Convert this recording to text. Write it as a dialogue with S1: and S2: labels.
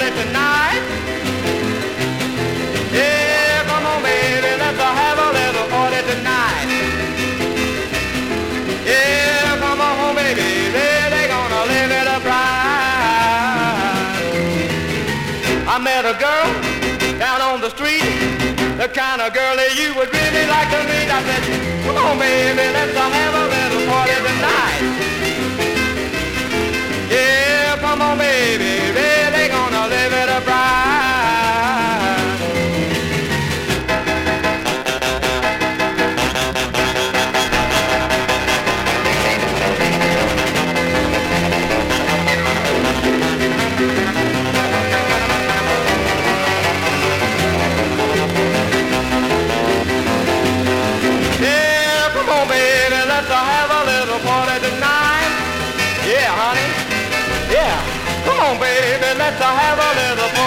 S1: party tonight. Yeah, come on, baby, let's have a little party tonight. Yeah, come on home, baby, they're gonna live it up right. I met a girl down on the street, the kind of girl that you would really like to meet. I said, come on, baby, let's have a little party tonight. Yeah, come on, baby, really gonna live it up right. Yeah, come on, baby, let's have a little party tonight. Yeah, honey. Yeah, come on, baby, let's have a little fun.